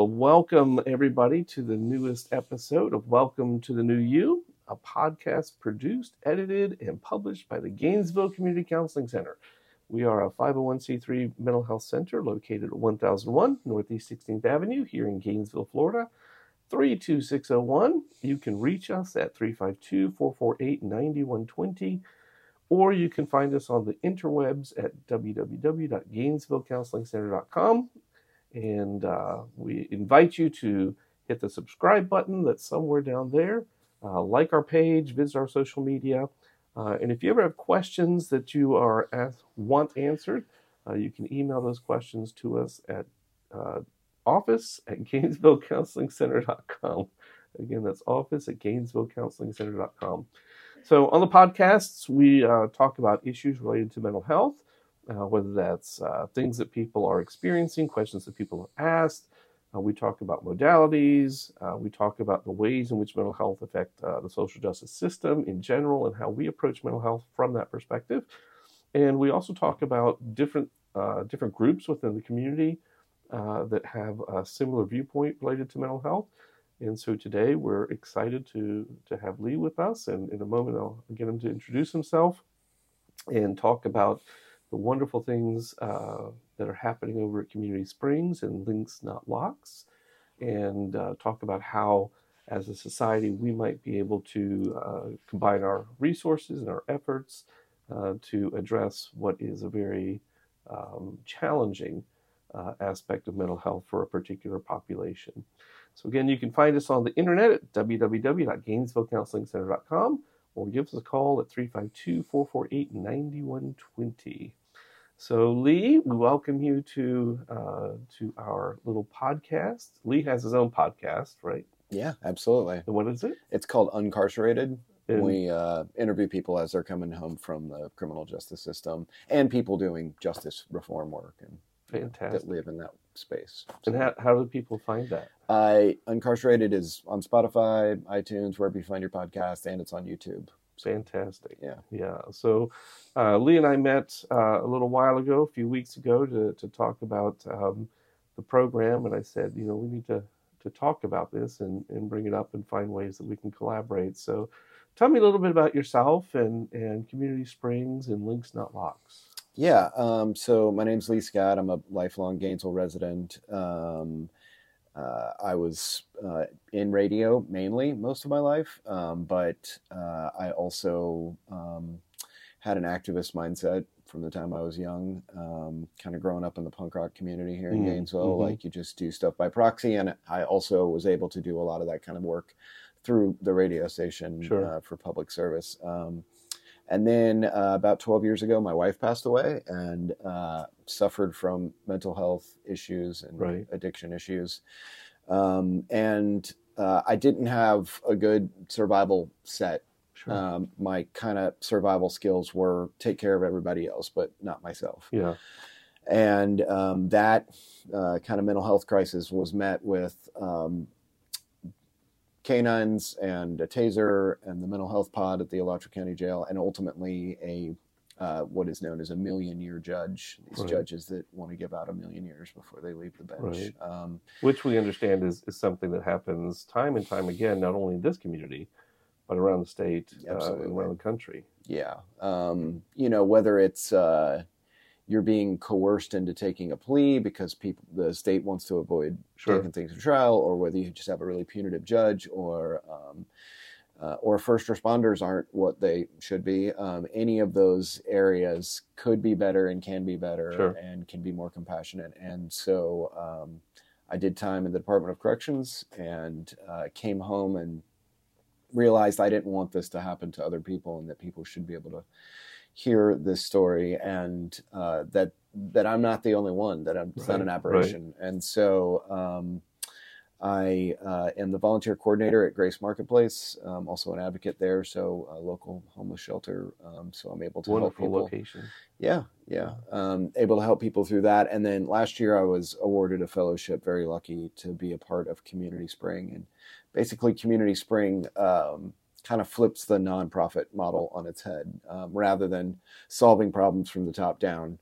Well, welcome everybody to the newest episode of Welcome to the New You, a podcast produced, edited, and published by the Gainesville Community Counseling Center. We are a 501c3 mental health center located at 1001 Northeast 16th Avenue here in Gainesville, Florida, 32601. You can reach us at 352-448-9120, or you can find us on the interwebs at www.gainesvillecounselingcenter.com. And we invite you to hit the subscribe button that's somewhere down there, like our page, visit our social media. And if you ever have questions that you want answered, you can email those questions to us at office@GainesvilleCounselingCenter.com. Again, that's office@GainesvilleCounselingCenter.com. So on the podcasts, we talk about issues related to mental health, whether that's things that people are experiencing, questions that people have asked. We talk about modalities. We talk about the ways in which mental health affect the social justice system in general and how we approach mental health from that perspective. And we also talk about different groups within the community that have a similar viewpoint related to mental health. And so today we're excited to have Lee with us. And in a moment, I'll get him to introduce himself and talk about the wonderful things that are happening over at Community Springs and Links Not Locks, and talk about how, as a society, we might be able to combine our resources and our efforts to address what is a very challenging aspect of mental health for a particular population. So again, you can find us on the internet at www.GainesvilleCounselingCenter.com, or give us a call at 352-448-9120. So Lee, we welcome you to our little podcast. Lee has his own podcast, right? Yeah, absolutely. And what is it? It's called Uncarcerated. We interview people as they're coming home from the criminal justice system and people doing justice reform work and fantastic that live in that space. So, and how do people find that? Uncarcerated is on Spotify, iTunes, wherever you find your podcast, and it's on YouTube. Fantastic. Yeah. So Lee and I met a little while ago, a few weeks ago, to talk about the program. And I said, we need to talk about this and bring it up and find ways that we can collaborate. So tell me a little bit about yourself and Community Springs and Links Not Locks. Yeah. So my name's Lee Scott. I'm a lifelong Gainesville resident. I was in radio mainly most of my life, but I also had an activist mindset from the time I was young, kind of growing up in the punk rock community here in Gainesville. Mm-hmm. Like, you just do stuff by proxy, and I also was able to do a lot of that kind of work through the radio station. Sure. For public service. And then about 12 years ago, my wife passed away and suffered from mental health issues and addiction issues. And I didn't have a good survival set. Sure. My kind of survival skills were take care of everybody else, but not myself. Yeah. And that kind of mental health crisis was met with canines and a taser and the mental health pod at the Alachua County Jail, and ultimately what is known as a 1,000,000-year judge. These judges that want to give out 1,000,000 years before they leave the bench. Which we understand is something that happens time and time again, not only in this community, but around the state and around the country. Yeah. Whether it's you're being coerced into taking a plea because the state wants to avoid taking things to trial, or whether you just have a really punitive judge, or first responders aren't what they should be. Any of those areas could be better and can be better and can be more compassionate. And so I did time in the Department of Corrections and came home and realized I didn't want this to happen to other people, and that people should be able to hear this story, and that I'm not the only one, that it's not an aberration. And so I am the volunteer coordinator at Grace Marketplace, also an advocate there, so a local homeless shelter. So I'm able to help people. Wonderful location. Yeah. Able to help people through that. And then last year I was awarded a fellowship, very lucky to be a part of Community Spring. And basically Community Spring kind of flips the nonprofit model on its head. Rather than solving problems from the top down,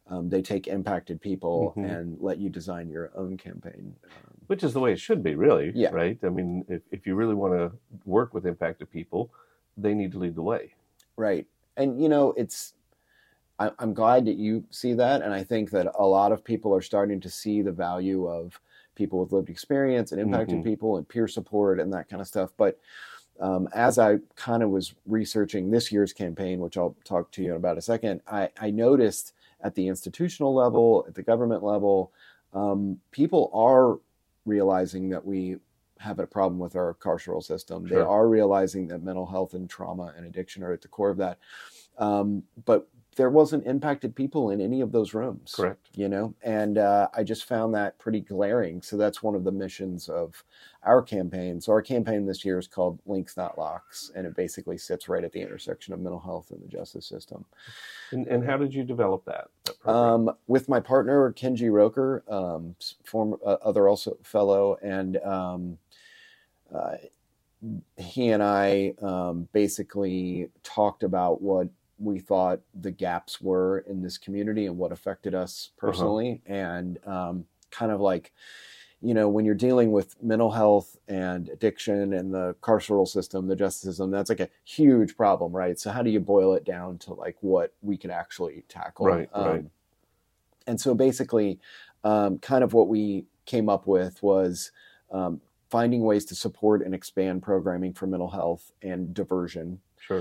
they take impacted people Mm-hmm. and let you design your own campaign. Which is the way it should be, really, Yeah. right? I mean, if you really want to work with impacted people, they need to lead the way. Right. And, you know, I'm glad that you see that. And I think that a lot of people are starting to see the value of people with lived experience and impacted people and peer support and that kind of stuff. But as I kind of was researching this year's campaign, which I'll talk to you about in a second, I noticed at the institutional level, at the government level, people are realizing that we have a problem with our carceral system. Sure. They are realizing that mental health and trauma and addiction are at the core of that. But there wasn't impacted people in any of those rooms. Correct. You know, and I just found that pretty glaring. So that's one of the missions of our campaign. So our campaign this year is called Links Not Locks, and it basically sits right at the intersection of mental health and the justice system. And how did you develop that program? With my partner, Kenji Roker, former other also fellow, and he and I basically talked about what we thought the gaps were in this community and what affected us personally. And kind of like, you know, when you're dealing with mental health and addiction and the carceral system, the justice system, that's like a huge problem, right? So how do you boil it down to like what we can actually tackle? Right. And so basically, kind of what we came up with was finding ways to support and expand programming for mental health and diversion. Sure.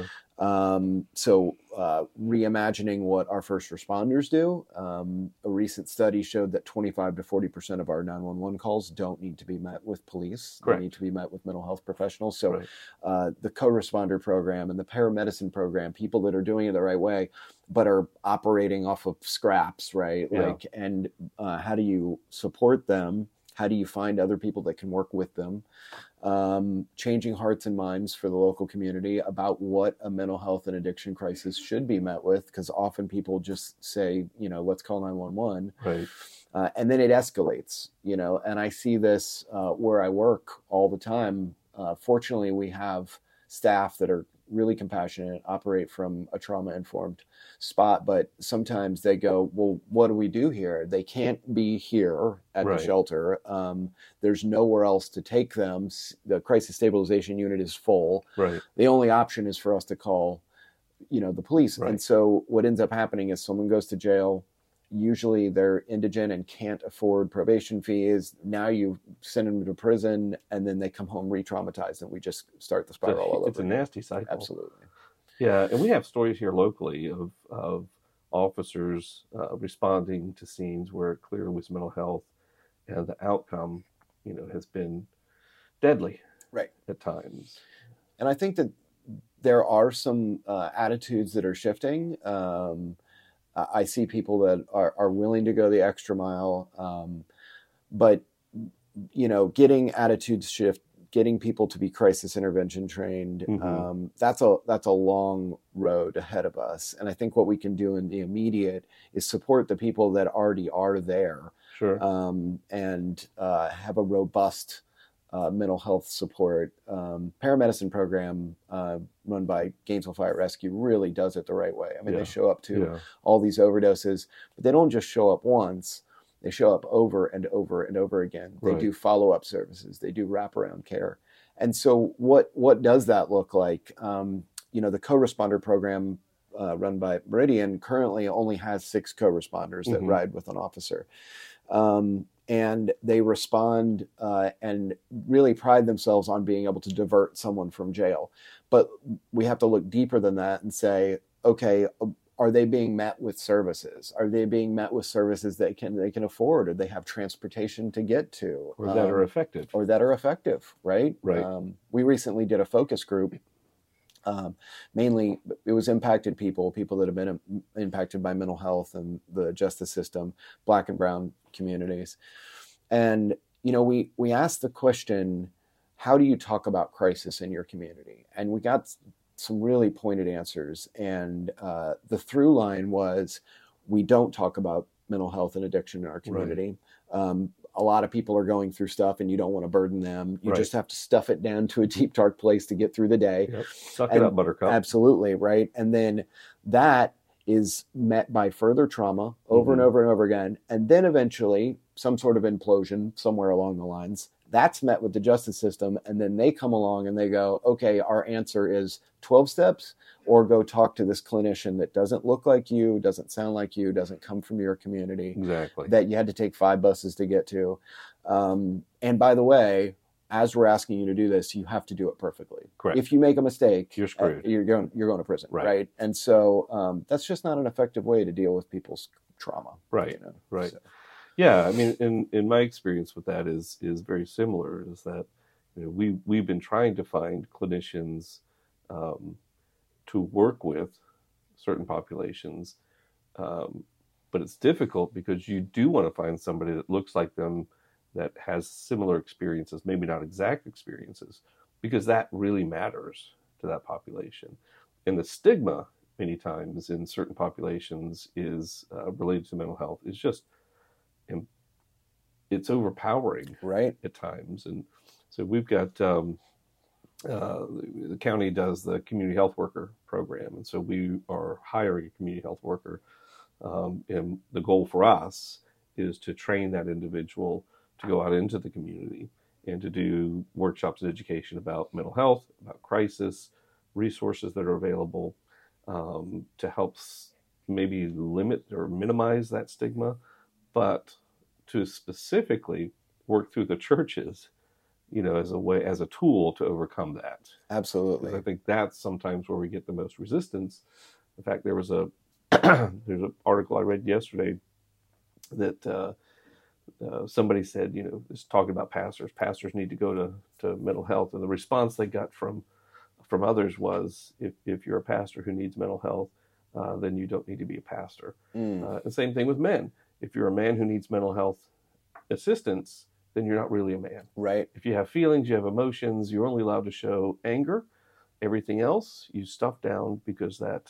So reimagining what our first responders do. A recent study showed that 25 to 40% of our 911 calls don't need to be met with police. Correct. They need to be met with mental health professionals. So Right. The co-responder program and the paramedicine program, people that are doing it the right way, but are operating off of scraps, right? Yeah. Like, and how do you support them? How do you find other people that can work with them? Changing hearts and minds for the local community about what a mental health and addiction crisis should be met with, because often people just say, you know, let's call 911. Right. And then it escalates, you know, and I see this where I work all the time. Fortunately, we have staff that are really compassionate, operate from a trauma-informed spot, but sometimes they go, well, what do we do here? They can't be here at Right. the shelter. There's nowhere else to take them. The crisis stabilization unit is full. Right. The only option is for us to call, you know, the police. Right. And so what ends up happening is someone goes to jail. Usually they're indigent and can't afford probation fees. Now you send them to prison and then they come home re-traumatized and we just start the spiral all over. It's a nasty cycle. Absolutely. Yeah, and we have stories here locally of officers responding to scenes where it clearly was mental health, and the outcome, you know, has been deadly, right, at times. And I think that there are some attitudes that are shifting. I see people that are willing to go the extra mile, but you know, getting attitudes shift, getting people to be crisis intervention trained, that's a long road ahead of us. And I think what we can do in the immediate is support the people that already are there, Sure. and have a robust mental health support. Paramedicine program run by Gainesville Fire Rescue really does it the right way. I mean, Yeah. they show up to Yeah. all these overdoses, but they don't just show up once. They show up over and over and over again. They Right. do follow-up services. They do wraparound care. And so what does that look like? You know, the co-responder program run by Meridian currently only has 6 co-responders that ride with an officer. And they respond and really pride themselves on being able to divert someone from jail. But we have to look deeper than that and say, okay, are they being met with services? Are they being met with services that they can afford, or they have transportation to get to, Or that are effective? or that are effective, right? Right. We recently did a focus group. Mainly, it was impacted people that have been impacted by mental health and the justice system, Black and brown communities. And, you know, we asked the question, how do you talk about crisis in your community? And we got some really pointed answers. And the through line was, we don't talk about mental health and addiction in our community. Right. A lot of people are going through stuff and you don't want to burden them. You just have to stuff it down to a deep, dark place to get through the day. Yep. Suck it up, buttercup. Absolutely, right? And then that is met by further trauma over and over and over again, and then eventually some sort of implosion somewhere along the lines. That's met with the justice system, and then they come along and they go, okay, our answer is 12 steps, or go talk to this clinician that doesn't look like you, doesn't sound like you, doesn't come from your community, Exactly. that you had to take 5 buses to get to. And by the way, as we're asking you to do this, you have to do it perfectly. Correct. If you make a mistake, you're screwed. You're going to prison, Right. right? And so that's just not an effective way to deal with people's trauma. Right. You know? Right. So. Yeah, I mean, in my experience with that is very similar. Is that we've been trying to find clinicians to work with certain populations, but it's difficult because you do want to find somebody that looks like them, that has similar experiences, maybe not exact experiences, because that really matters to that population. And the stigma many times in certain populations is related to mental health is just it's overpowering, right, at times. And so we've got the county does the community health worker program, and so we are hiring a community health worker, and the goal for us is to train that individual to go out into the community and to do workshops and education about mental health, about crisis, resources that are available, to help maybe limit or minimize that stigma, but to specifically work through the churches, as a tool to overcome that. Absolutely. I think that's sometimes where we get the most resistance. In fact, there's an article I read yesterday that somebody said, is talking about pastors. Pastors need to go to mental health, and the response they got from others was, if you're a pastor who needs mental health, then you don't need to be a pastor. The same thing with men. If you're a man who needs mental health assistance, then you're not really a man. Right. If you have feelings, you have emotions, you're only allowed to show anger. Everything else you stuff down because that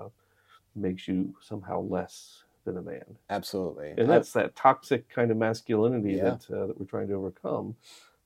makes you somehow less than a man. Absolutely. And that's that toxic kind of masculinity Yeah. that we're trying to overcome.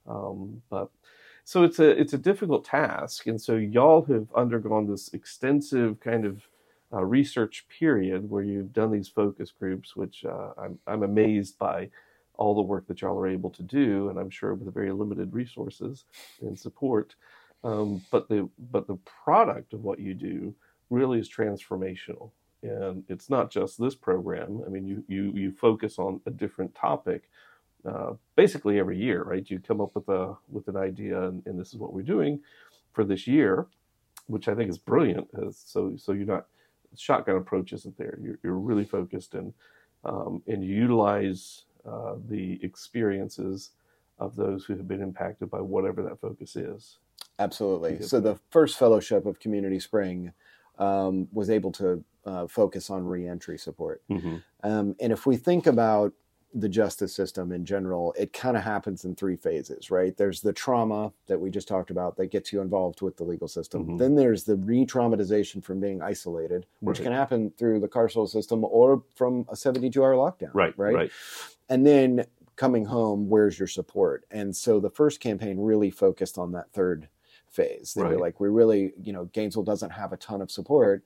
But so it's a difficult task. And so y'all have undergone this extensive kind of research period where you've done these focus groups, which I'm amazed by all the work that y'all are able to do, and I'm sure with very limited resources and support. But the product of what you do really is transformational, and it's not just this program. I mean, you focus on a different topic basically every year, right? You come up with an idea, and this is what we're doing for this year, which I think is brilliant. So you're not, shotgun approach isn't there. You're really focused, and you utilize the experiences of those who have been impacted by whatever that focus is. Absolutely. So the first fellowship of Community Spring was able to focus on reentry support. Mm-hmm. And if we think about the justice system in general, it kind of happens in 3 phases, right? There's the trauma that we just talked about that gets you involved with the legal system. Mm-hmm. Then there's the re-traumatization from being isolated, which Right. can happen through the carceral system or from a 72-hour lockdown. Right. And then coming home, where's your support? And so the first campaign really focused on that third phase. They were Right. like, we really, Gainesville doesn't have a ton of support.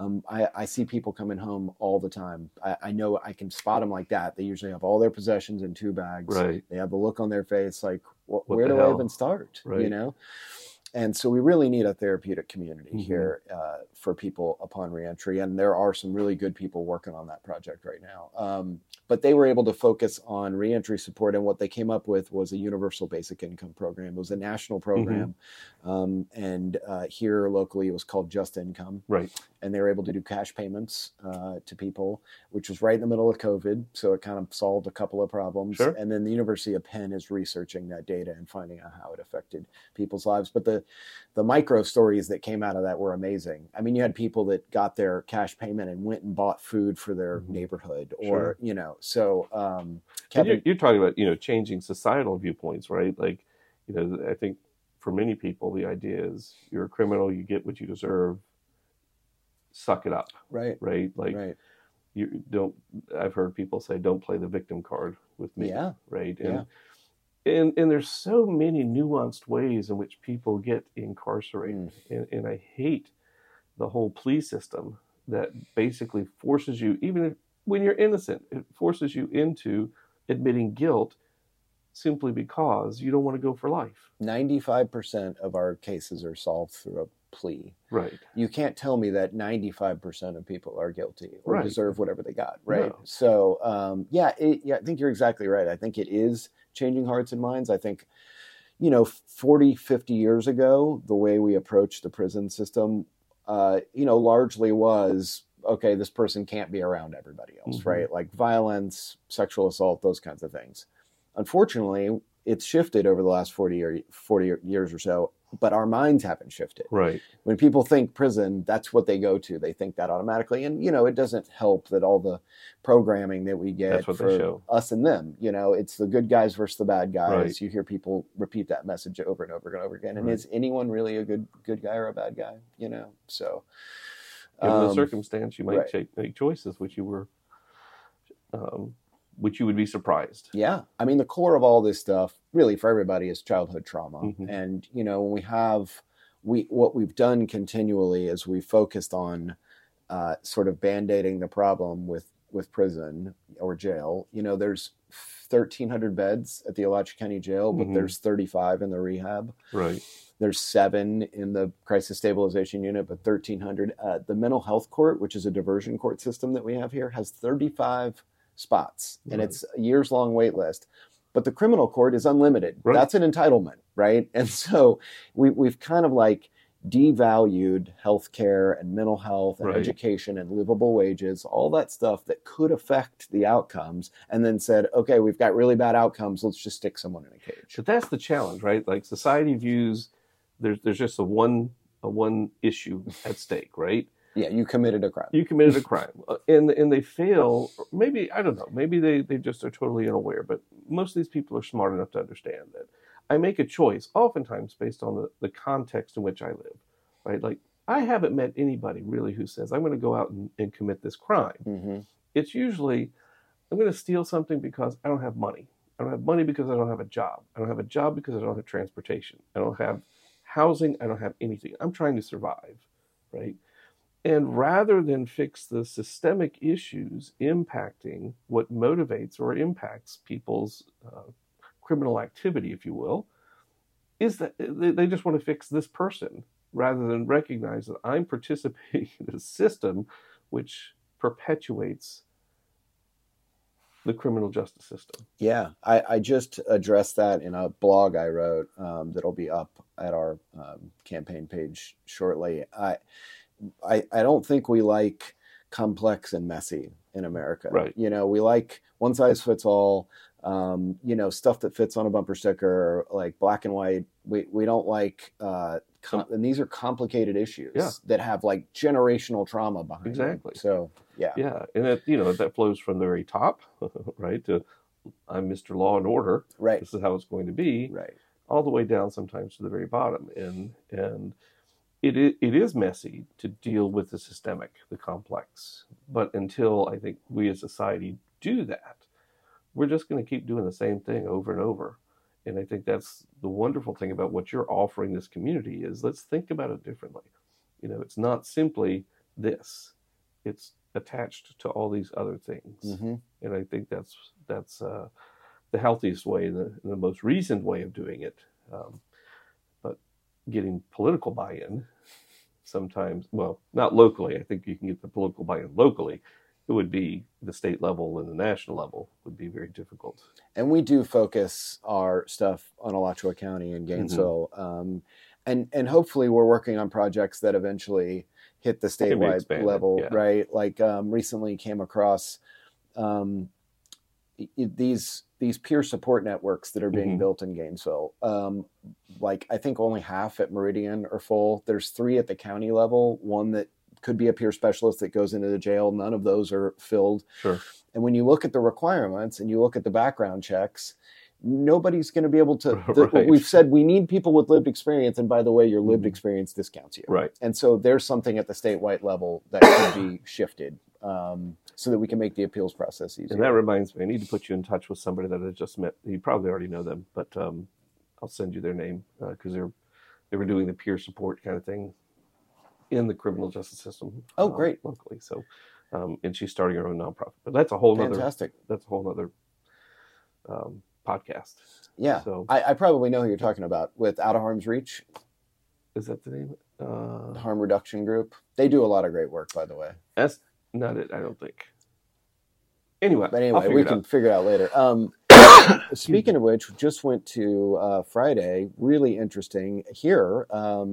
I see people coming home all the time. I know I can spot them like that. They usually have all their possessions in 2 bags. Right. They have the look on their face like, where the do I hell? even start? Right. And so we really need a therapeutic community Mm-hmm. here for people upon reentry. And there are some really good people working on that project right now. But they were able to focus on reentry support. And what they came up with was a universal basic income program. It was a national program. And here locally, it was called Just Income. Right. And they were able to do cash payments to people, which was right in the middle of COVID. So it kind of solved a couple of problems. Sure. And then the University of Penn is researching that data and finding out how it affected people's lives. But the micro stories that came out of that were amazing. I mean, you had people that got their cash payment and went and bought food for their neighborhood, or, so Kevin, And you're talking about, changing societal viewpoints, right? Like, I think for many people, the idea is you're a criminal, you get what you deserve, suck it up. right. Like, Right. you don't, I've heard people say, don't play the victim card with me. Yeah. Right. Yeah. And there's so many nuanced ways in which people get incarcerated. And I hate the whole plea system that basically forces you, even when you're innocent, it forces you into admitting guilt simply because you don't want to go for life. 95% of our cases are solved through a plea. Right. You can't tell me that 95% of people are guilty or Right. deserve whatever they got, right? No. So, I think you're exactly right. I think it is changing hearts and minds. I think, 40, 50 years ago, the way we approached the prison system, largely was, okay, this person can't be around everybody else, Mm-hmm. right? Like violence, sexual assault, those kinds of things. Unfortunately, it's shifted over the last 40 years or so, but our minds haven't shifted. Right. When people think prison, that's what they go to. They think that automatically. And, it doesn't help that all the programming that we get for us and them, it's the good guys versus the bad guys. Right. You hear people repeat that message over and over and over again. And right. Is anyone really a good guy or a bad guy? So. Given the circumstance, you might make choices which you would be surprised. Yeah. I mean, the core of all this stuff, really, for everybody, is childhood trauma. Mm-hmm. And, when what we've done continually is we focused on sort of band-aiding the problem with prison or jail. There's 1,300 beds at the Alachua County Jail, but mm-hmm. there's 35 in the rehab. Right. There's 7 in the crisis stabilization unit, but 1,300. The mental health court, which is a diversion court system that we have here, has 35 spots, and it's a years-long wait list. But the criminal court is unlimited. Right. That's an entitlement, right? And so we've kind of like devalued healthcare and mental health and right. education and livable wages, all that stuff that could affect the outcomes, and then said, okay, we've got really bad outcomes, let's just stick someone in a cage. But that's the challenge, right? Like society views there's just a one issue at stake, right? Yeah, you committed a crime. And they fail. Maybe, I don't know, maybe they just are totally unaware, but most of these people are smart enough to understand that I make a choice oftentimes based on the context in which I live, right? Like, I haven't met anybody really who says, I'm going to go out and commit this crime. Mm-hmm. It's usually, I'm going to steal something because I don't have money. I don't have money because I don't have a job. I don't have a job because I don't have transportation. I don't have housing. I don't have anything. I'm trying to survive, right? And rather than fix the systemic issues impacting what motivates or impacts people's criminal activity, if you will, is that they just want to fix this person rather than recognize that I'm participating in a system which perpetuates the criminal justice system. Yeah, I just addressed that in a blog I wrote that'll be up at our campaign page shortly. I don't think we like complex and messy in America. Right. We like one size fits all, stuff that fits on a bumper sticker, like black and white. We don't like, and these are complicated issues that have like generational trauma behind them. Exactly. So, yeah. Yeah. And that flows from the very top, right, to I'm Mr. Law and Order. Right. This is how it's going to be. Right. All the way down sometimes to the very bottom. And it is messy to deal with the systemic, the complex. But until I think we as society do that, we're just going to keep doing the same thing over and over. And I think that's the wonderful thing about what you're offering this community is let's think about it differently. It's not simply this. It's attached to all these other things. Mm-hmm. And I think that's the healthiest way, the most reasoned way of doing it. But getting political buy-in sometimes, well, not locally. I think you can get the political buy-in locally. It would be the state level and the national level would be very difficult. And we do focus our stuff on Alachua County and Gainesville. Mm-hmm. And hopefully we're working on projects that eventually hit the statewide level, right? Like recently came across these peer support networks that are being mm-hmm. built in Gainesville. Like I think only half at Meridian are full. There's 3 at the county level, one that could be a peer specialist that goes into the jail. None of those are filled. Sure. And when you look at the requirements and you look at the background checks, nobody's going to be able to. Right. We've said we need people with lived experience, and by the way, your lived experience discounts you. Right. And so there's something at the statewide level that could be shifted so that we can make the appeals process easier. And that reminds me, I need to put you in touch with somebody that I just met. You probably already know them, but I'll send you their name because they were doing the peer support kind of thing in the criminal justice system. Oh, great. Locally. So, and she's starting her own nonprofit. But that's a whole Fantastic. other podcast. Yeah. So I probably know who you're talking about with Out of Harm's Reach. Is that the name? The Harm Reduction Group. They do a lot of great work, by the way. That's not it, I don't think. Anyway, we can figure it out later. Speaking of which, just went to Friday. Really interesting here.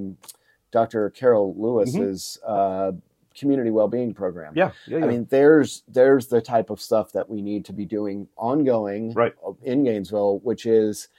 Dr. Carol Lewis's community well-being program. Yeah. I mean, there's the type of stuff that we need to be doing ongoing in Gainesville, which is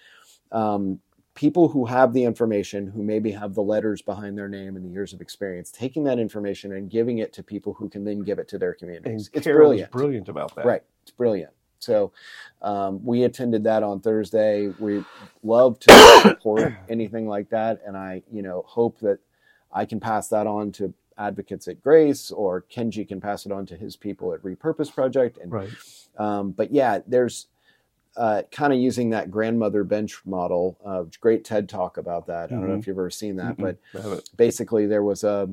people who have the information, who maybe have the letters behind their name and the years of experience, taking that information and giving it to people who can then give it to their communities. It's brilliant. Brilliant about that. Right. It's brilliant. So we attended that on Thursday. We love to support anything like that. And I, hope that I can pass that on to advocates at Grace, or Kenji can pass it on to his people at Repurpose Project. And, but yeah, there's kind of using that grandmother bench model. Great TED talk about that. I don't know if you've ever seen that, but basically there was a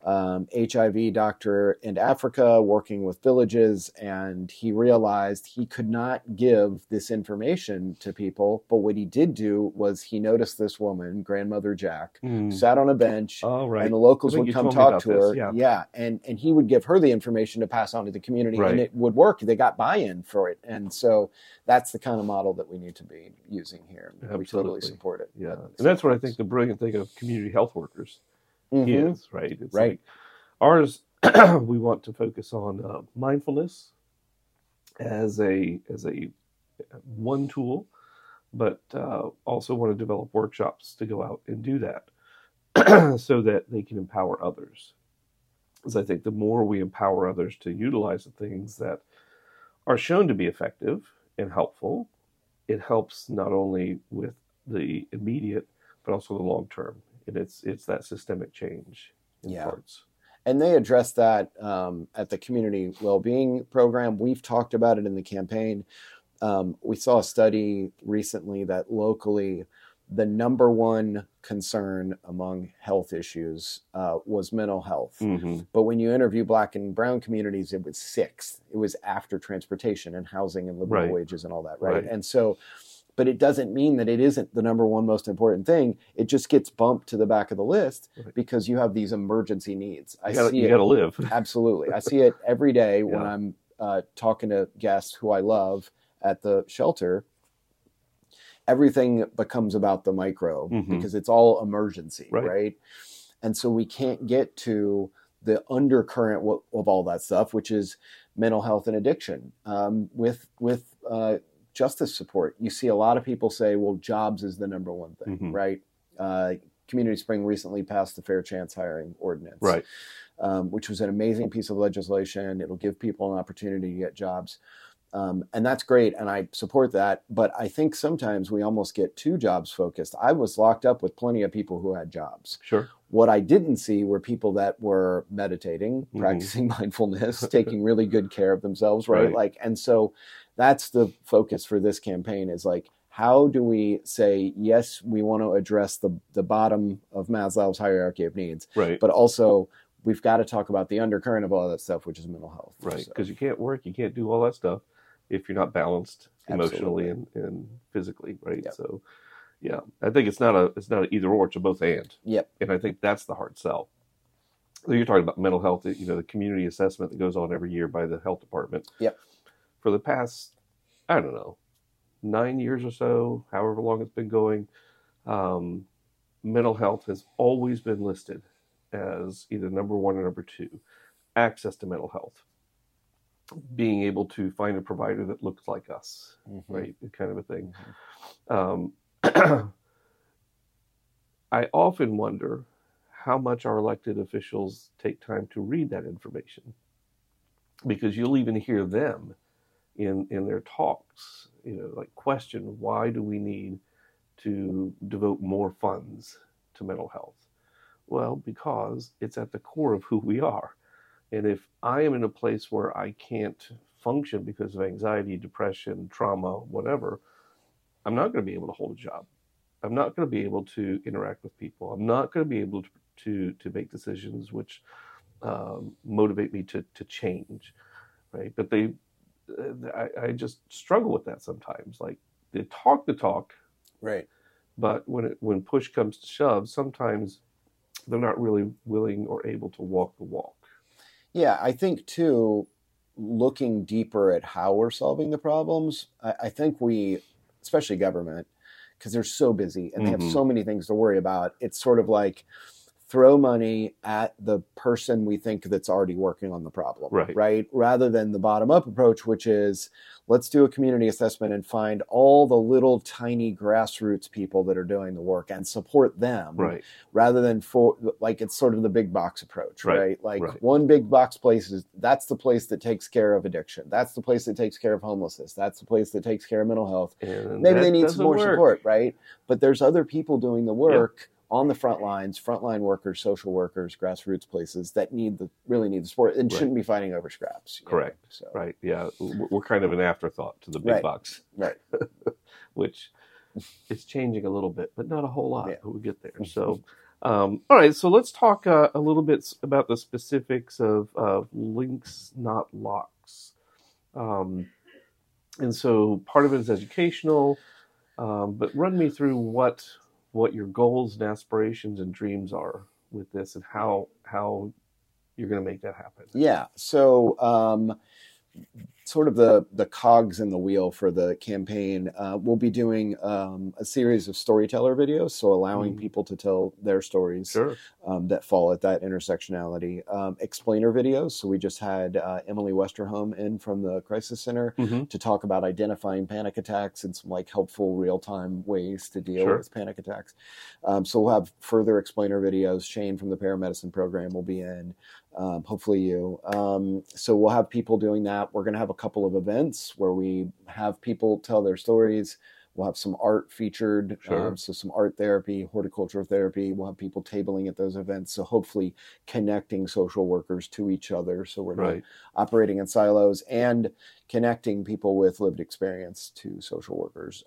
HIV doctor in Africa working with villages, and he realized he could not give this information to people. But what he did do was he noticed this woman, Grandmother Jack, sat on a bench, and the locals would come talk to her. Yeah. And he would give her the information to pass on to the community, and it would work. They got buy-in for it. And so that's the kind of model that we need to be using here. Absolutely. We totally support it. Yeah. And that's what I think the brilliant thing of community health workers is, right? It's like ours, we want to focus on mindfulness as a one tool, but also want to develop workshops to go out and do that so that they can empower others. Because I think the more we empower others to utilize the things that are shown to be effective and helpful, it helps not only with the immediate, but also the long term. And it's that systemic change in parts. And they address that at the community well-being program. We've talked about it in the campaign. We saw a study recently that locally, the number one concern among health issues was mental health. But when you interview Black and Brown communities, it was sixth. It was after transportation and housing and living wages and all that, right? And so, but it doesn't mean that it isn't the number one most important thing. It just gets bumped to the back of the list because you have these emergency needs. You got to live. Absolutely. I see it every day when I'm talking to guests who I love at the shelter. Everything becomes about the micro because it's all emergency, right? And so we can't get to the undercurrent of all that stuff, which is mental health and addiction. With justice support, you see a lot of people say, well, jobs is the number one thing, right? Community Spring recently passed the Fair Chance Hiring Ordinance, which was an amazing piece of legislation. It'll give people an opportunity to get jobs. And that's great, and I support that. But I think sometimes we almost get too jobs focused. I was locked up with plenty of people who had jobs. Sure. What I didn't see were people that were meditating, practicing mindfulness, taking really good care of themselves, right? And so that's the focus for this campaign is like, how do we say, yes, we want to address the bottom of Maslow's hierarchy of needs, but also we've got to talk about the undercurrent of all that stuff, which is mental health. Right, because you can't work, you can't do all that stuff if you're not balanced emotionally and physically, right? So, yeah, I think it's not an either or, it's a both and. And I think that's the hard sell. So you're talking about mental health, the community assessment that goes on every year by the health department. For the past, I don't know, 9 years or so, however long it's been going, mental health has always been listed as either number one or number two. Access to mental health. Being able to find a provider that looks like us, right? Kind of a thing. I often wonder how much our elected officials take time to read that information. Because you'll even hear them in their talks, like question, why do we need to devote more funds to mental health? Well, because it's at the core of who we are. And if I am in a place where I can't function because of anxiety, depression, trauma, whatever, I'm not going to be able to hold a job. I'm not going to be able to interact with people. I'm not going to be able to make decisions which motivate me to change, right? But I just struggle with that sometimes. Like they talk the talk, Right. but when push comes to shove, sometimes they're not really willing or able to walk the walk. Yeah, I think too, looking deeper at how we're solving the problems, I think we, especially government, because they're so busy and they have so many things to worry about, it's sort of like throw money at the person we think that's already working on the problem, right? Rather than the bottom-up approach, which is let's do a community assessment and find all the little tiny grassroots people that are doing the work and support them, rather than it's sort of the big box approach, right? One big box place that's the place that takes care of addiction. That's the place that takes care of homelessness. That's the place that takes care of mental health. And maybe they need some more support, right? But there's other people doing the work on the front lines, frontline workers, social workers, grassroots places that really need the support and shouldn't be fighting over scraps. Correct. So. Right. Yeah. We're kind of an afterthought to the big box. Right. Which is changing a little bit, but not a whole lot. But we'll get there. So, all right. So let's talk a little bit about the specifics of links, not locks. And so part of it is educational, but run me through what your goals and aspirations and dreams are with this and how you're going to make that happen. Yeah. So sort of the cogs in the wheel for the campaign, we'll be doing a series of storyteller videos, so allowing people to tell their stories that fall at that intersectionality. Explainer videos, so we just had Emily Westerholm in from the Crisis Center to talk about identifying panic attacks and some like helpful real-time ways to deal with panic attacks. So we'll have further explainer videos. Shane from the paramedicine program will be in. Hopefully you. So we'll have people doing that. We're going to have a couple of events where we have people tell their stories. We'll have some art featured, so some art therapy, horticultural therapy. We'll have people tabling at those events, so hopefully connecting social workers to each other. So we're not operating in silos and connecting people with lived experience to social workers.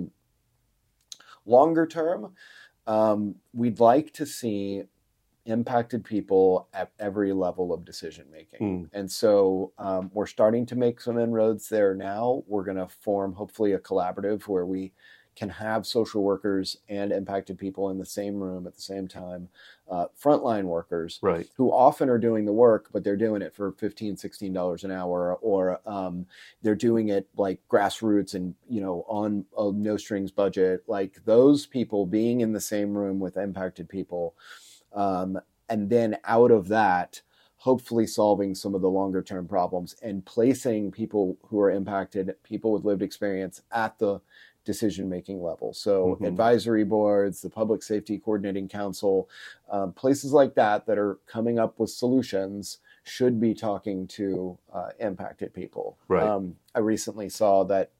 Longer term, we'd like to see impacted people at every level of decision making. And so we're starting to make some inroads there now. We're going to form hopefully a collaborative where we can have social workers and impacted people in the same room at the same time. Frontline workers who often are doing the work, but they're doing it for $15, $16 an hour, or they're doing it like grassroots and, on a no strings budget, like those people being in the same room with impacted people. And then out of that, hopefully solving some of the longer term problems and placing people who are impacted, people with lived experience at the decision-making level. So advisory boards, the Public Safety Coordinating Council, places like that are coming up with solutions should be talking to impacted people. I recently saw that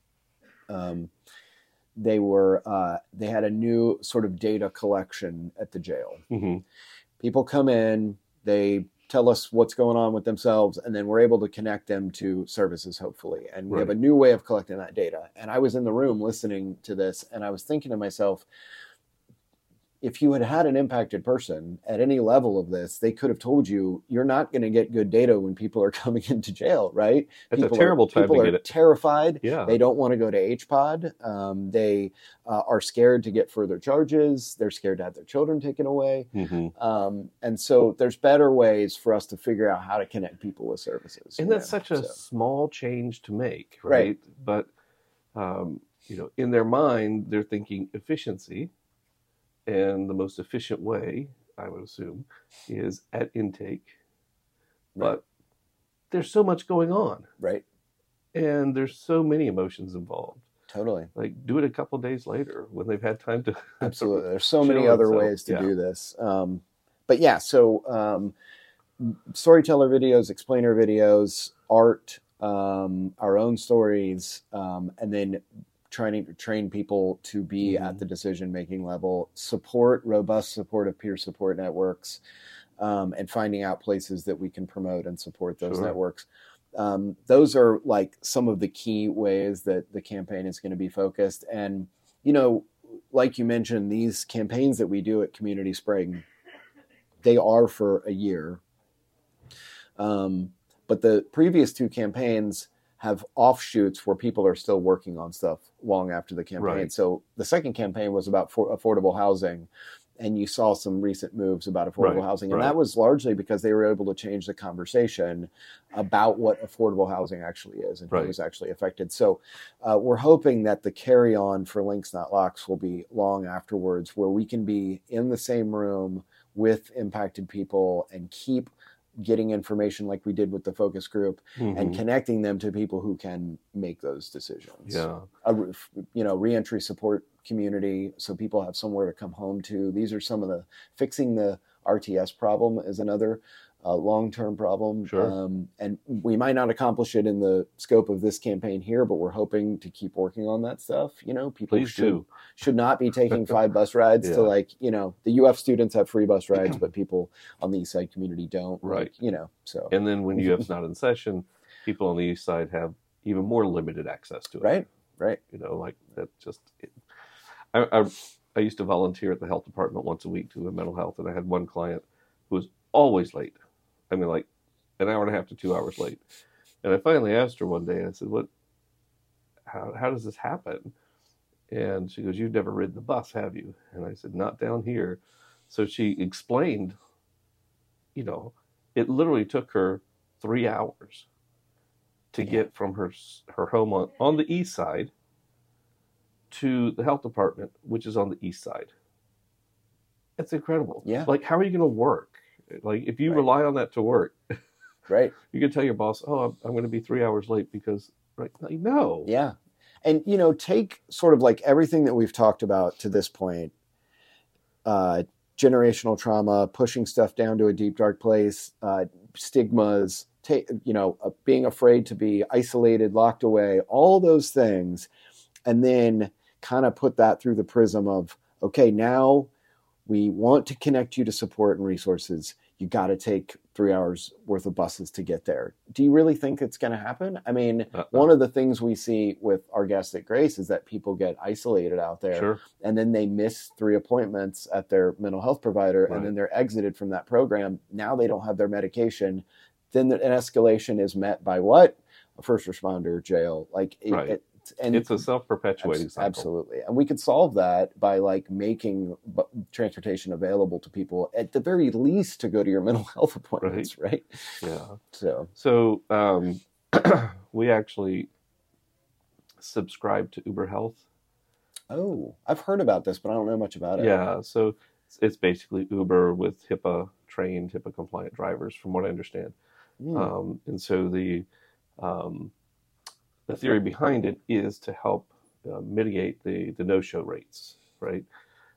they had a new sort of data collection at the jail. People come in, they tell us what's going on with themselves, and then we're able to connect them to services, hopefully. And we have a new way of collecting that data. And I was in the room listening to this, and I was thinking to myself, if you had an impacted person at any level of this, they could have told you, you're not going to get good data when people are coming into jail, right? It's a terrible time to get it. People are terrified. They don't want to go to HPOD. They are scared to get further charges. They're scared to have their children taken away. And so there's better ways for us to figure out how to connect people with services. And that's such a small change to make, right? But, in their mind, they're thinking efficiency. And the most efficient way, I would assume, is at intake. But there's so much going on. And there's so many emotions involved. Totally. Like, do it a couple of days later when they've had time to... Absolutely. There's so many other ways to do this. But yeah, so storyteller videos, explainer videos, art, our own stories, and then trying to train people to be at the decision-making level, robust support of peer support networks, and finding out places that we can promote and support those networks. Those are like some of the key ways that the campaign is going to be focused. And, like you mentioned, these campaigns that we do at Community Spring, they are for a year. But the previous two campaigns have offshoots where people are still working on stuff long after the campaign. Right. So the second campaign was about affordable housing, and you saw some recent moves about affordable housing. And that was largely because they were able to change the conversation about what affordable housing actually is and who was actually affected. So we're hoping that the carry on for Links Not Locks will be long afterwards, where we can be in the same room with impacted people and keep getting information like we did with the focus group and connecting them to people who can make those decisions. Yeah. Reentry support community, so people have somewhere to come home to. These are some of the fixing the RTS problem is another long-term problem. Sure. And we might not accomplish it in the scope of this campaign here, but we're hoping to keep working on that stuff. People should not be taking 5 bus rides to the UF students have free bus rides, but people on the East Side community don't. Right. So. And then when UF's not in session, people on the East Side have even more limited access to it. Right. That just... I used to volunteer at the health department once a week doing mental health, and I had one client who was always late. I mean, like an hour and a half to 2 hours late. And I finally asked her one day, I said, how does this happen? And she goes, "You've never ridden the bus, have you?" And I said, "Not down here." So she explained, it literally took her 3 hours to get from her home on the East Side to the health department, which is on the East Side. It's incredible. Yeah. Like, how are you going to work? Like, if you rely on that to work, you can tell your boss, "Oh, I'm going to be 3 hours late because," no. Yeah. And, take sort of like everything that we've talked about to this point, generational trauma, pushing stuff down to a deep, dark place, stigmas, being afraid to be isolated, locked away, all those things. And then kind of put that through the prism of, okay, now we want to connect you to support and resources. You got to take 3 hours worth of buses to get there. Do you really think it's going to happen? I mean, one of the things we see with our guests at Grace is that people get isolated out there and then they miss 3 appointments at their mental health provider and then they're exited from that program. Now they don't have their medication. Then an escalation is met by what? A first responder, jail. And it's a self-perpetuating cycle. Absolutely. And we could solve that by making transportation available to people at the very least to go to your mental health appointments, right? Yeah. So we actually subscribe to Uber Health. Oh, I've heard about this, but I don't know much about it. Yeah. So it's basically Uber with HIPAA-trained, HIPAA-compliant drivers, from what I understand. And so the theory behind it is to help mitigate the no-show rates, right?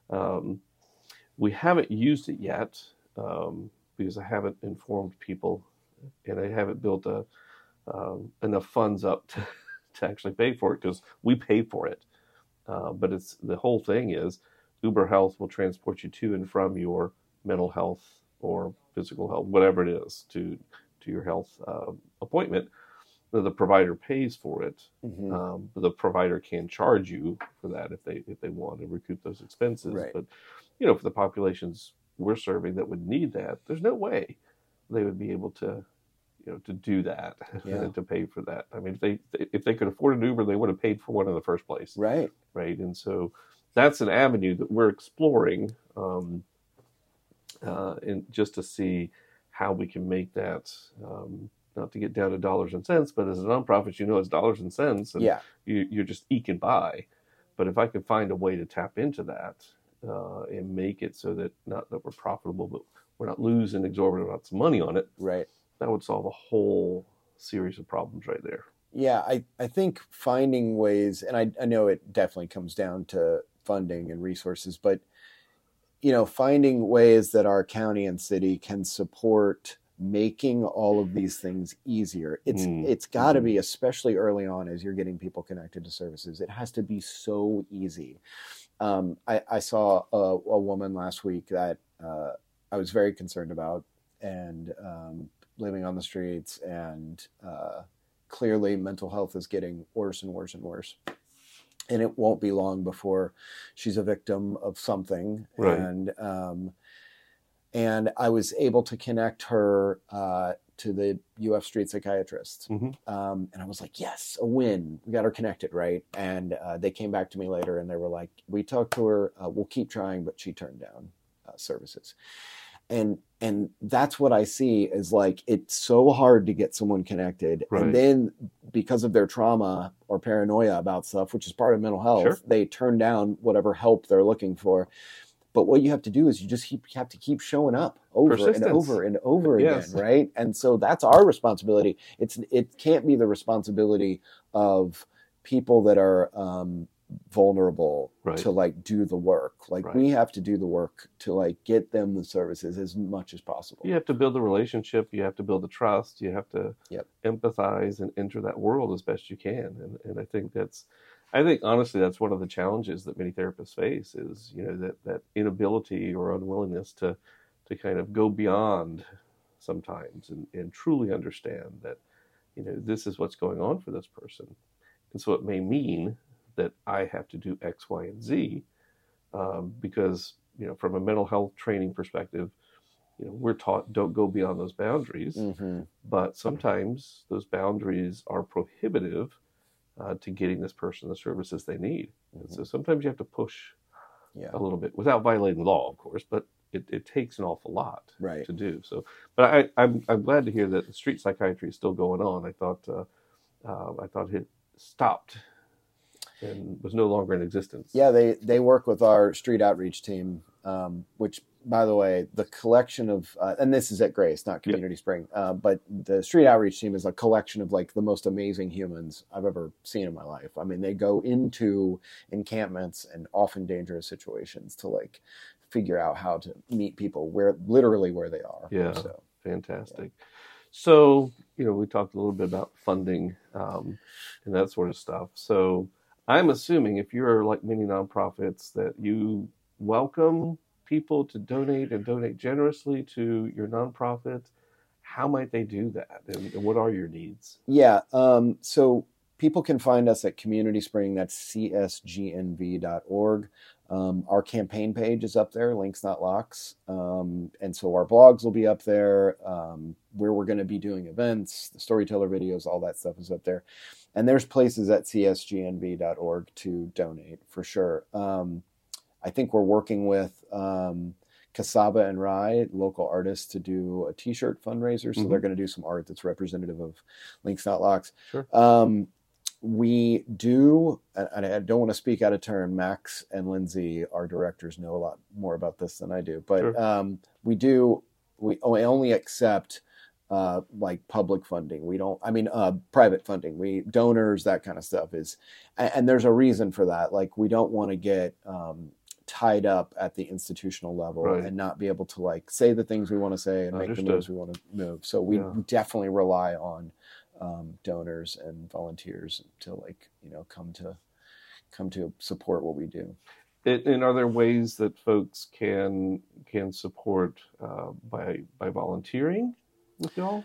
We haven't used it yet because I haven't informed people, and I haven't built enough funds up to actually pay for it, because we pay for it. But the whole thing is Uber Health will transport you to and from your mental health or physical health, whatever it is, to your health appointment. The provider pays for it. But the provider can charge you for that if they want to recoup those expenses. But for the populations we're serving that would need that, there's no way they would be able to do that and to pay for that. I mean, if they could afford an Uber, they would have paid for one in the first place. Right. And so that's an avenue that we're exploring, and just to see how we can make that. Not to get down to dollars and cents, but as a nonprofit, it's dollars and cents, and you're just eking by. But if I could find a way to tap into that and make it so that not that we're profitable, but we're not losing exorbitant amounts of money on it, that would solve a whole series of problems right there. Yeah, I think finding ways, and I know it definitely comes down to funding and resources, but finding ways that our county and city can support making all of these things easier. It's got to be, especially early on as you're getting people connected to services, it has to be so easy. I saw a woman last week that I was very concerned about, and living on the streets, and clearly mental health is getting worse and worse and worse. And it won't be long before she's a victim of something. and I was able to connect her to the UF Street psychiatrist. Mm-hmm. And I was like, yes, a win. We got her connected, right? And they came back to me later and they were like, we talked to her, we'll keep trying, but she turned down services. And that's what I see is like, it's so hard to get someone connected. Right. And then because of their trauma or paranoia about stuff, which is part of mental health, Sure. they turn down whatever help they're looking for. But what you have to do is you just have to keep showing up over and over and over again, Yes. right? And so that's our responsibility. It can't be the responsibility of people that are vulnerable Right. to like do the work. Like Right. we have to do the work to like get them the services as much as possible. You have to build a relationship. You have to build the trust. You have to Yep. empathize and enter that world as best you can. And I think honestly, that's one of the challenges that many therapists face is, that inability or unwillingness to kind of go beyond sometimes and truly understand that, this is what's going on for this person. And so it may mean that I have to do X, Y, and Z because, from a mental health training perspective, we're taught don't go beyond those boundaries. Mm-hmm. But sometimes those boundaries are prohibitive to getting this person the services they need. Mm-hmm. And so sometimes you have to push a little bit without violating the law, of course, but it takes an awful lot to do. So, but I'm glad to hear that the street psychiatry is still going on. I thought it stopped and was no longer in existence. Yeah, they work with our street outreach team, which, by the way, the collection of, and this is at Grace, not Community Spring, but the street outreach team is a collection of like the most amazing humans I've ever seen in my life. I mean, they go into encampments and often dangerous situations to like figure out how to meet people literally where they are. Yeah, so, fantastic. Yeah. So, we talked a little bit about funding and that sort of stuff. So I'm assuming if you're like many nonprofits that you welcome people to donate and donate generously to your nonprofit. How might they do that? And what are your needs? Yeah. So people can find us at Community Spring. That's csgnv.org. Our campaign page is up there, Links Not Locks. And so our blogs will be up there, where we're going to be doing events, the storyteller videos, all that stuff is up there. And there's places at csgnv.org to donate for sure. I think we're working with Kasaba and Rai, local artists, to do a t-shirt fundraiser. So they're going to do some art that's representative of Links Not Locks. Sure. We do, and I don't want to speak out of turn, Max and Lindsay, our directors, know a lot more about this than I do. But Sure. We only accept like public funding. We don't, private funding. Donors, that kind of stuff is, and there's a reason for that. Like we don't want to get tied up at the institutional level and not be able to like say the things we want to say and make the moves we want to move. So we definitely rely on donors and volunteers to like, come to support what we do. And are there ways that folks can support by volunteering with y'all?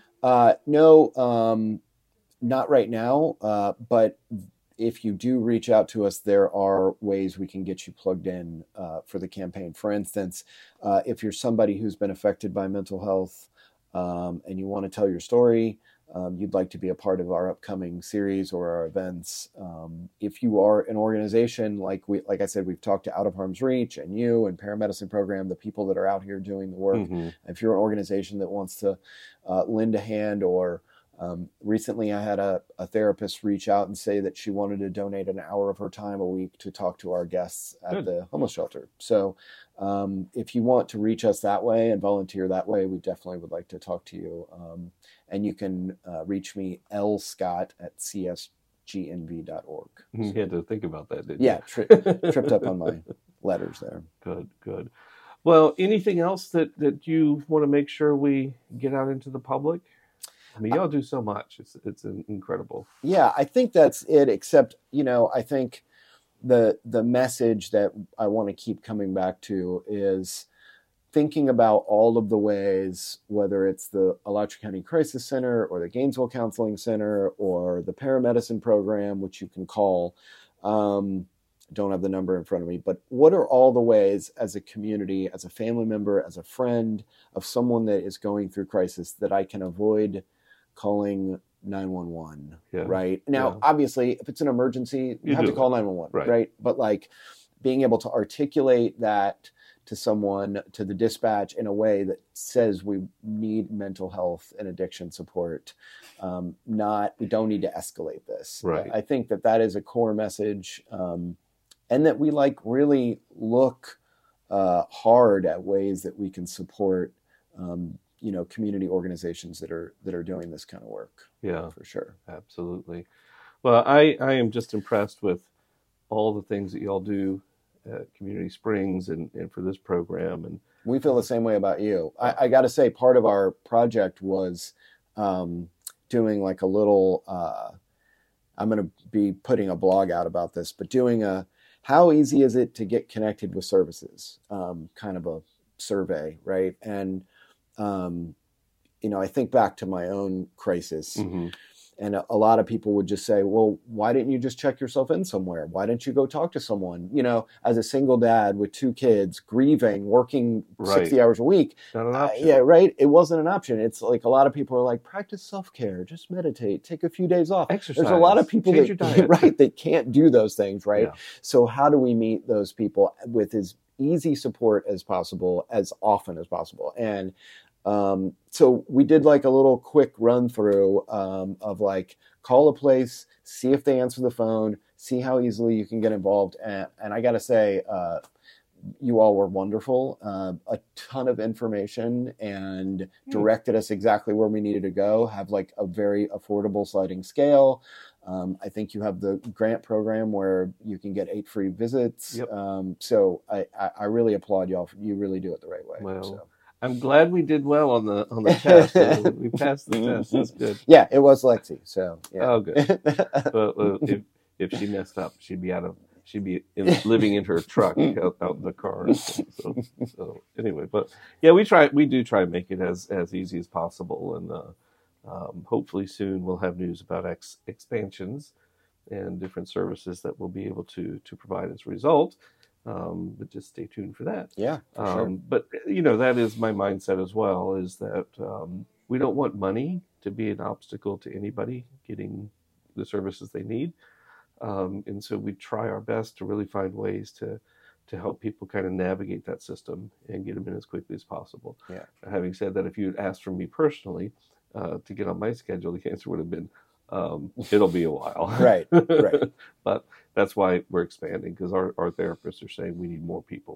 No, not right now. But if you do reach out to us, there are ways we can get you plugged in for the campaign. For instance, if you're somebody who's been affected by mental health and you want to tell your story, you'd like to be a part of our upcoming series or our events. If you are an organization, like I said, we've talked to Out of Harm's Reach and you and Paramedicine Program, the people that are out here doing the work. Mm-hmm. If you're an organization that wants to lend a hand, or recently I had a therapist reach out and say that she wanted to donate an hour of her time a week to talk to our guests at the homeless shelter. So if you want to reach us that way and volunteer that way, we definitely would like to talk to you. And you can reach me, lscott@csgnv.org. You had to think about that, didn't you? Yeah, tripped up on my letters there. Good. Well, anything else that you want to make sure we get out into the public? I mean, y'all do so much. It's incredible. Yeah, I think that's it, except, I think the message that I want to keep coming back to is thinking about all of the ways, whether it's the Alachua County Crisis Center or the Gainesville Counseling Center or the Paramedicine Program, which you can call, don't have the number in front of me, but what are all the ways as a community, as a family member, as a friend of someone that is going through crisis that I can avoid calling 911, right? Now, obviously, if it's an emergency, you have to call 911, right? But like being able to articulate that to someone, to the dispatch in a way that says we need mental health and addiction support, we don't need to escalate this. Right. I think that is a core message, and that we like really look hard at ways that we can support, community organizations that are doing this kind of work. Yeah, for sure. Absolutely. Well, I am just impressed with all the things that y'all do at Community Springs and for this program. And we feel the same way about you. I got to say, part of our project was doing like a little, I'm going to be putting a blog out about this, but doing how easy is it to get connected with services, kind of a survey, right? And, I think back to my own crisis, and a lot of people would just say, well, why didn't you just check yourself in somewhere? Why didn't you go talk to someone? As a single dad with 2 kids, grieving, working 60 hours a week. Not an option. Yeah, right. It wasn't an option. It's like a lot of people are like, practice self-care, just meditate, take a few days off. Exercise. There's a lot of people that can't do those things, right? Yeah. So how do we meet those people with as easy support as possible, as often as possible? And so we did like a little quick run through of like call a place, see if they answer the phone, see how easily you can get involved. And I got to say, you all were wonderful, a ton of information, and directed us exactly where we needed to go, have like a very affordable sliding scale. I think you have the grant program where you can get 8 free visits. Yep. So I really applaud y'all. You really do it the right way. Well, so. I'm glad we did well on the test. We passed the test. That's good. Yeah, it was Lexi. So yeah. Oh, good. Well, if she messed up, she'd be living in her truck out in the car. So anyway, but yeah, we do try to make it as easy as possible, and hopefully soon we'll have news about expansions and different services that we'll be able to provide as a result. But just stay tuned for that. Yeah, for sure. But that is my mindset as well, is that we don't want money to be an obstacle to anybody getting the services they need. And so we try our best to really find ways to help people kind of navigate that system and get them in as quickly as possible. Yeah. Having said that, if you had asked for me personally to get on my schedule, the answer would have been, it'll be a while. Right. But that's why we're expanding, because our therapists are saying we need more people.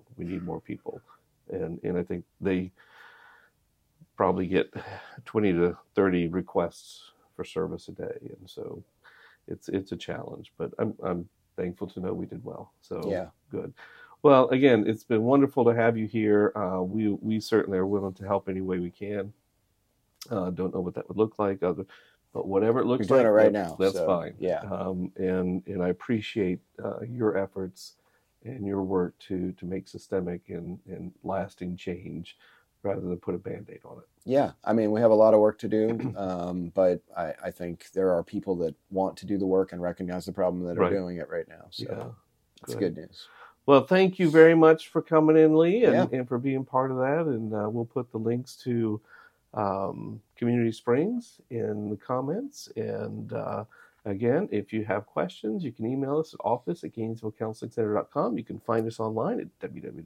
And I think they probably get 20 to 30 requests for service a day. And so it's a challenge, but I'm thankful to know we did well. So yeah, good. Well, again, it's been wonderful to have you here. We certainly are willing to help any way we can. Don't know what that would look like, but whatever it looks You're doing like, it right now. That's so, fine. Yeah. And I appreciate your efforts and your work to make systemic and lasting change rather than put a Band-Aid on it. Yeah. I mean, we have a lot of work to do, but I think there are people that want to do the work and recognize the problem that are doing it right now. So it's good news. Well, thank you very much for coming in, Lee, and for being part of that. And we'll put the links to Community Springs in the comments. And again, if you have questions, you can email us at office@GainesvilleCounselingCenter.com. You can find us online at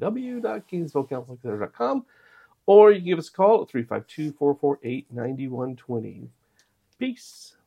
www.GainesvilleCounselingCenter.com, or you can give us a call at 352-448-9120. Peace.